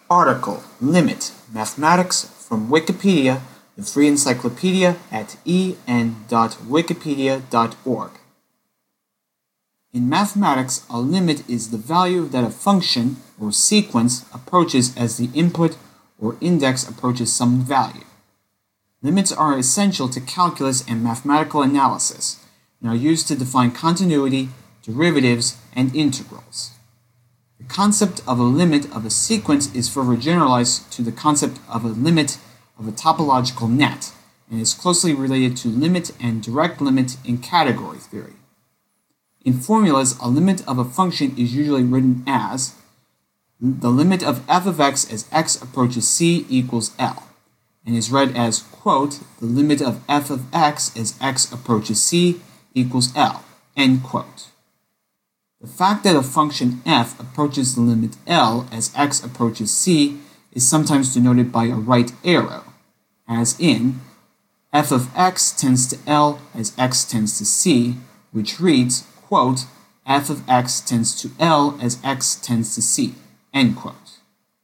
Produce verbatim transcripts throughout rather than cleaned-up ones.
Article Limit Mathematics from Wikipedia, the free encyclopedia at e n dot wikipedia dot org. In mathematics, a limit is the value that a function or sequence approaches as the input or index approaches some value. Limits are essential to calculus and mathematical analysis and are used to define continuity, derivatives, and integrals. The concept of a limit of a sequence is further generalized to the concept of a limit of a topological net and is closely related to limit and direct limit in category theory. In formulas, a limit of a function is usually written as the limit of f of x as x approaches c equals L, and is read as, quote, the limit of f of x as x approaches c equals L, end quote. The fact that a function f approaches the limit L as x approaches c is sometimes denoted by a right arrow, as in f of x tends to L as x tends to c, which reads, quote, f of x tends to L as x tends to c, end quote.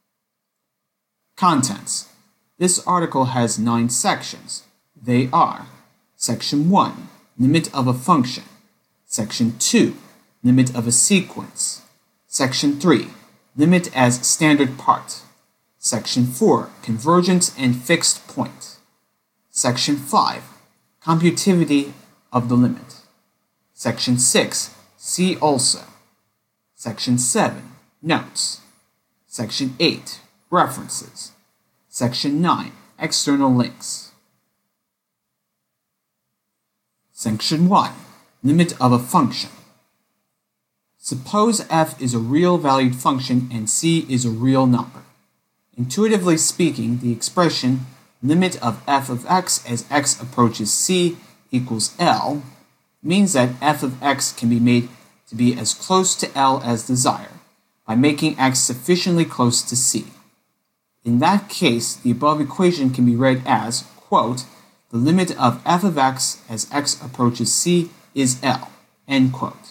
Contents. This article has nine sections. They are Section one, Limit of a function. Section two, Limit of a sequence. Section three, Limit as standard part. Section four, Convergence and fixed point. Section five, Commutivity of the limit. Section six, See also. Section seven, Notes. Section eight, References. Section nine, External links. Section one, Limit of a function. Suppose f is a real valued function and c is a real number. Intuitively speaking, the expression limit of f of x as x approaches c equals L means that f of x can be made to be as close to L as desired by making x sufficiently close to c. In that case, the above equation can be read as, quote, the limit of f of x as x approaches c is L, end quote.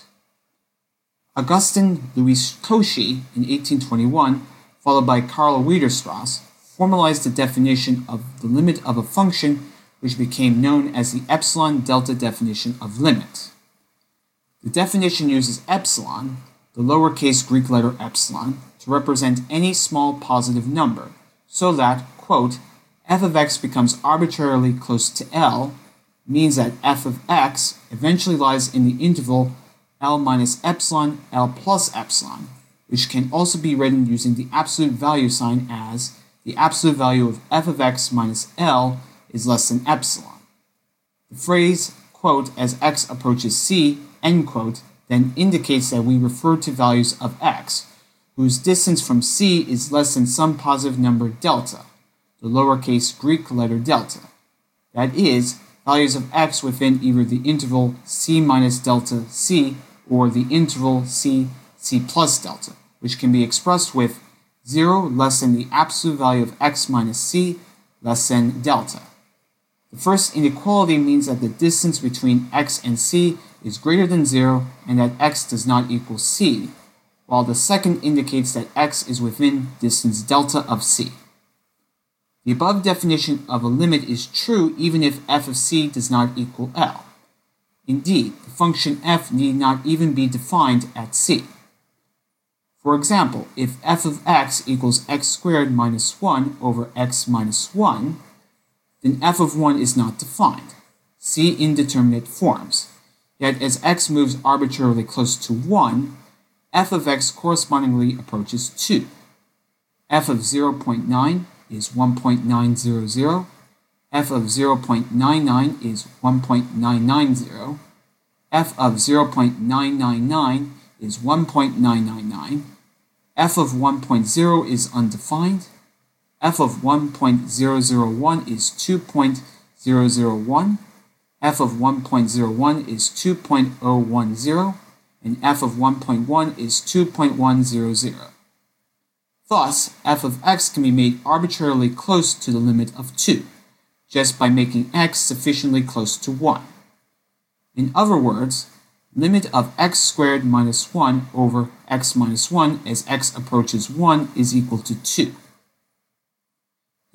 Augustin Louis Cauchy in eighteen twenty-one, followed by Karl Weierstrass, formalized the definition of the limit of a function which became known as the epsilon delta definition of limit. The definition uses epsilon, the lowercase Greek letter epsilon, to represent any small positive number, so that, quote, f of x becomes arbitrarily close to L, means that f of x eventually lies in the interval L minus epsilon, L plus epsilon, which can also be written using the absolute value sign as the absolute value of f of x minus L is less than epsilon. The phrase, quote, as x approaches c, end quote, then indicates that we refer to values of x, whose distance from c is less than some positive number delta, the lowercase Greek letter delta. That is, values of x within either the interval c minus delta c or the interval c, c plus delta, which can be expressed with zero less than the absolute value of x minus c less than delta. The first inequality means that the distance between x and c is greater than zero and that x does not equal c, while the second indicates that x is within distance delta of c. The above definition of a limit is true even if f of c does not equal L. Indeed, the function f need not even be defined at c. For example, if f of x equals x squared minus one over x minus one, then f of one is not defined. See indeterminate forms. Yet as x moves arbitrarily close to one, f of x correspondingly approaches two. F of zero point nine is one point nine zero zero, f of zero point nine nine is one point nine nine zero, f of zero point nine nine nine is one point nine nine nine, f of one point zero is undefined, f of one point zero zero one is two point zero zero one, f of one point zero one is two point zero one zero, and f of one point one is two point one zero zero. Thus, f of x can be made arbitrarily close to the limit of two, just by making x sufficiently close to one. In other words, limit of x squared minus one over x minus one as x approaches one is equal to two.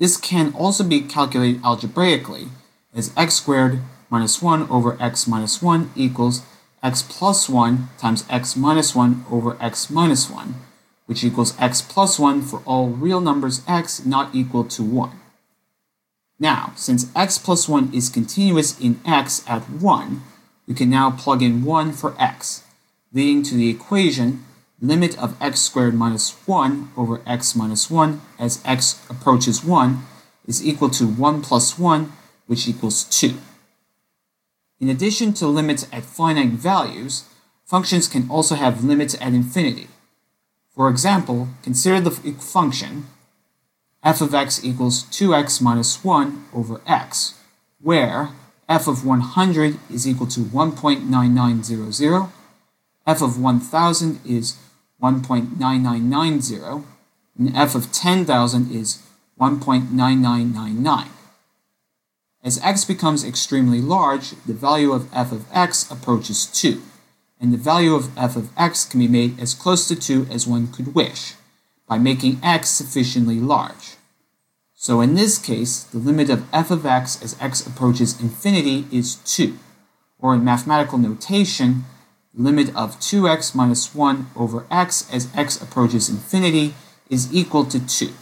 This can also be calculated algebraically as x squared minus one over x minus one equals x plus one times x minus one over x minus one, which equals x plus one for all real numbers x not equal to one. Now, since x plus one is continuous in x at one, we can now plug in one for x, leading to the equation limit of x squared minus one over x minus one as x approaches one is equal to one plus one, which equals two. In addition to limits at finite values, functions can also have limits at infinity. For example, consider the function f of x equals two x minus one over x, where f of one hundred is equal to one point nine nine zero zero, f of one thousand is one point nine nine nine zero, and f of ten thousand is one point nine nine nine nine. As x becomes extremely large, the value of f of x approaches two, and the value of f of x can be made as close to two as one could wish, by making x sufficiently large. So in this case, the limit of f of x as x approaches infinity is two, or in mathematical notation, the limit of two x minus one over x as x approaches infinity is equal to two.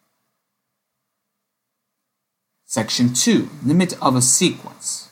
Section two. Limit of a sequence.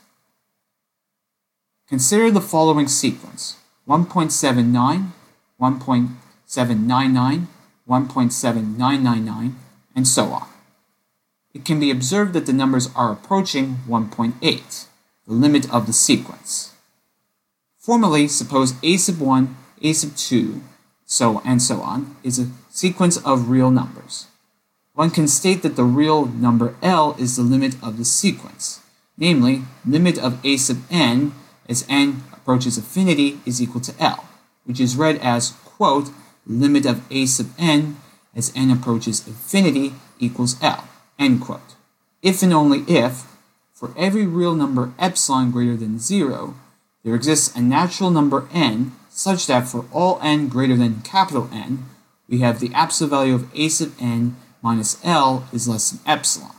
Consider the following sequence: one point seven nine, one point seven nine nine, one point seven nine nine nine, and so on. It can be observed that the numbers are approaching one point eight, the limit of the sequence. Formally, suppose a sub one, a sub two, so and so on, is a sequence of real numbers. One can state that the real number L is the limit of the sequence, namely, limit of a sub n as n approaches infinity is equal to L, which is read as, quote, limit of a sub n as n approaches infinity equals L, end quote. If and only if, for every real number epsilon greater than zero, there exists a natural number n such that for all n greater than capital N, we have the absolute value of a sub n minus L is less than epsilon.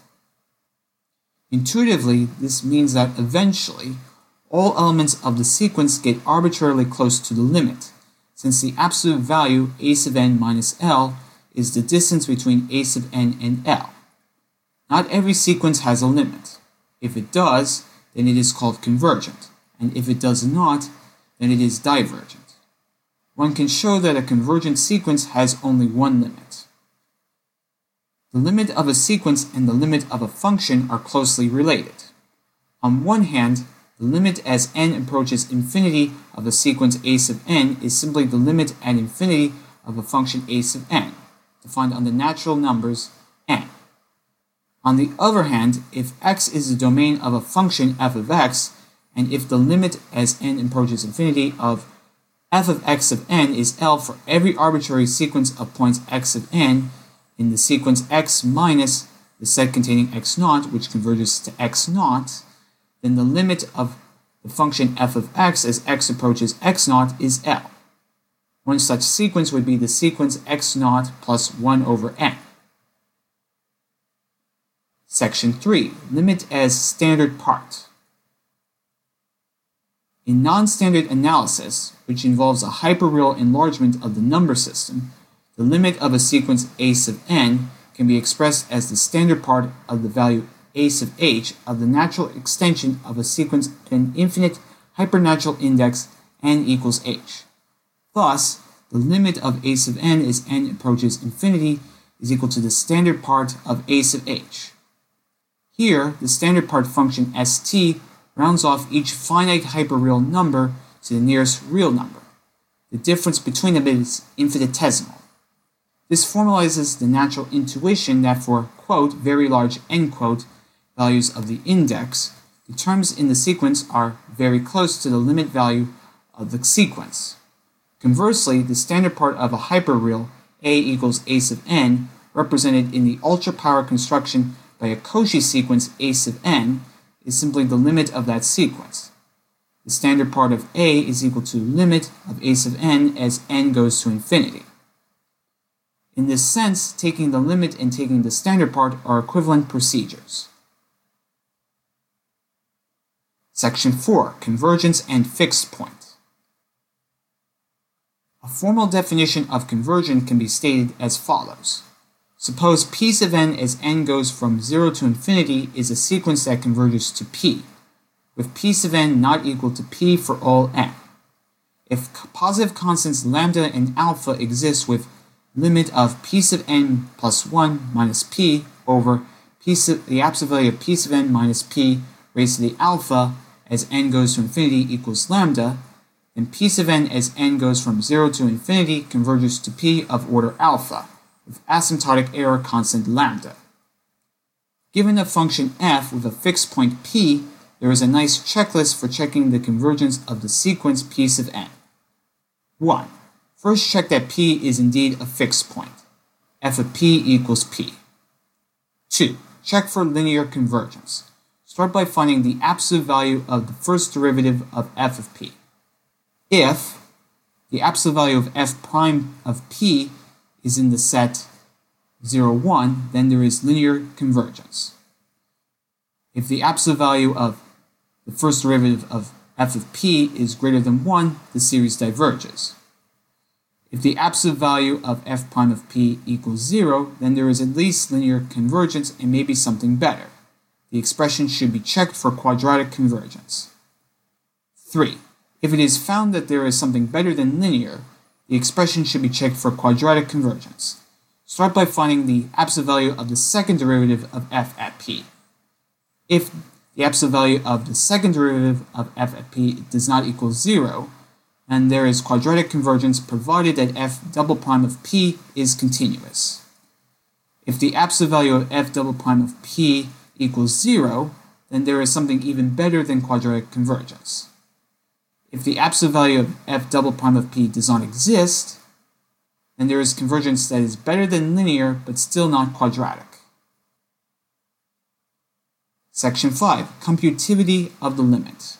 Intuitively, this means that eventually, all elements of the sequence get arbitrarily close to the limit, since the absolute value a sub n minus L is the distance between a sub n and L. Not every sequence has a limit. If it does, then it is called convergent, and if it does not, then it is divergent. One can show that a convergent sequence has only one limit. The limit of a sequence and the limit of a function are closely related. On one hand, the limit as n approaches infinity of a sequence a sub n is simply the limit at infinity of a function a sub n, defined on the natural numbers n. On the other hand, if x is the domain of a function f of x, and if the limit as n approaches infinity of f of x of n is L for every arbitrary sequence of points x of n, in the sequence x minus the set containing x naught, which converges to x naught, then the limit of the function f of x as x approaches x naught is L. One such sequence would be the sequence x naught plus one over n. Section three. Limit as standard part. In non-standard analysis, which involves a hyperreal enlargement of the number system, the limit of a sequence a sub n can be expressed as the standard part of the value a sub h of the natural extension of a sequence at an infinite hypernatural index n equals h. Thus, the limit of a sub n as n approaches infinity is equal to the standard part of a sub h. Here, the standard part function st rounds off each finite hyperreal number to the nearest real number. The difference between them is infinitesimal. This formalizes the natural intuition that for, quote, very large, end quote, values of the index, the terms in the sequence are very close to the limit value of the sequence. Conversely, the standard part of a hyperreal, a equals a sub n, represented in the ultra-power construction by a Cauchy sequence a sub n, is simply the limit of that sequence. The standard part of a is equal to limit of a sub n as n goes to infinity. In this sense, taking the limit and taking the standard part are equivalent procedures. Section four. Convergence and fixed point. A formal definition of conversion can be stated as follows. Suppose p sub n as n goes from zero to infinity is a sequence that converges to p, with p sub n not equal to p for all n. If positive constants lambda and alpha exist with limit of p sub n plus one minus p over p sub, the absolute value of p sub n minus p raised to the alpha as n goes to infinity equals lambda, then p sub n as n goes from zero to infinity converges to p of order alpha, with asymptotic error constant lambda. Given a function f with a fixed point p, there is a nice checklist for checking the convergence of the sequence p sub n. one. First check that p is indeed a fixed point. F of p equals p. two. Check for linear convergence. Start by finding the absolute value of the first derivative of f of p. If the absolute value of f prime of p is in the set zero, one, then there is linear convergence. If the absolute value of the first derivative of f of p is greater than one, the series diverges. If the absolute value of f prime of p equals zero, then there is at least linear convergence and maybe something better. The expression should be checked for quadratic convergence. three. If it is found that there is something better than linear, the expression should be checked for quadratic convergence. Start by finding the absolute value of the second derivative of f at p. If the absolute value of the second derivative of f at p does not equal zero, and there is quadratic convergence provided that f double prime of p is continuous. If the absolute value of f double prime of p equals zero, then there is something even better than quadratic convergence. If the absolute value of f double prime of p does not exist, then there is convergence that is better than linear but still not quadratic. Section five. Computivity of the limit.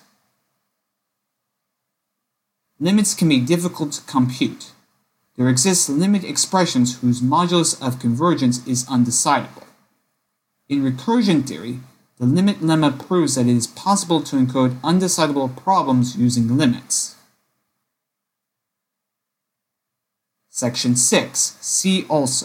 Limits can be difficult to compute. There exist limit expressions whose modulus of convergence is undecidable. In recursion theory, the limit lemma proves that it is possible to encode undecidable problems using limits. Section six. See also.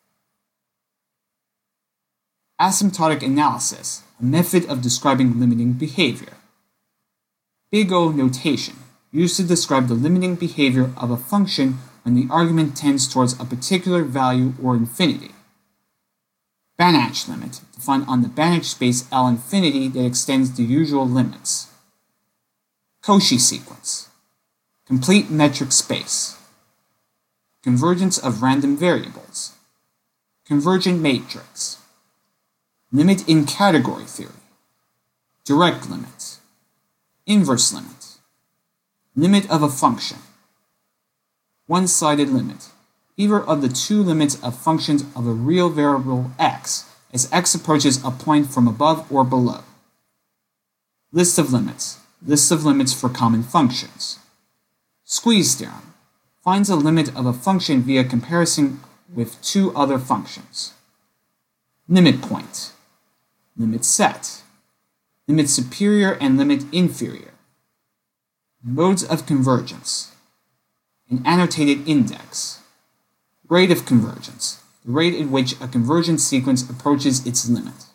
Asymptotic analysis, a method of describing limiting behavior. Big O notation, used to describe the limiting behavior of a function when the argument tends towards a particular value or infinity. Banach limit, defined on the Banach space L infinity that extends the usual limits. Cauchy sequence. Complete metric space. Convergence of random variables. Convergent matrix. Limit in category theory. Direct limit. Inverse limit. Limit of a function. One-sided limit. Either of the two limits of functions of a real variable x as x approaches a point from above or below. List of limits. List of limits for common functions. Squeeze theorem. Finds a limit of a function via comparison with two other functions. Limit point. Limit set. Limit superior and limit inferior. Modes of convergence. An annotated index. Rate of convergence, the rate at which a convergent sequence approaches its limit.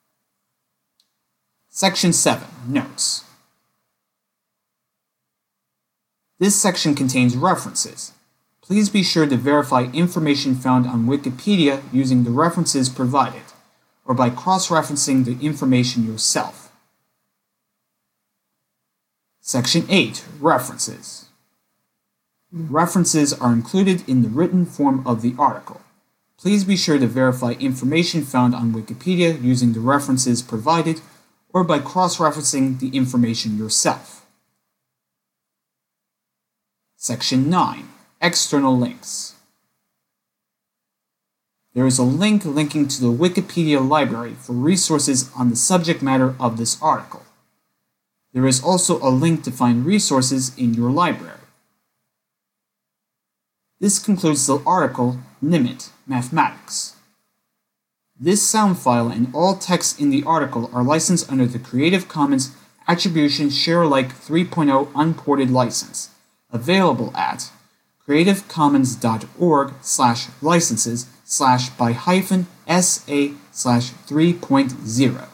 Section seven. Notes. This section contains references. Please be sure to verify information found on Wikipedia using the references provided, or by cross-referencing the information yourself. Section eight. References. References are included in the written form of the article. Please be sure to verify information found on Wikipedia using the references provided or by cross-referencing the information yourself. Section nine. External links. There is a link linking to the Wikipedia library for resources on the subject matter of this article. There is also a link to find resources in your library. This concludes the article, Limit, Mathematics. This sound file and all text in the article are licensed under the Creative Commons Attribution Share Alike three point oh Unported License, available at creativecommons.org slash licenses slash by hyphen SA slash 3.0.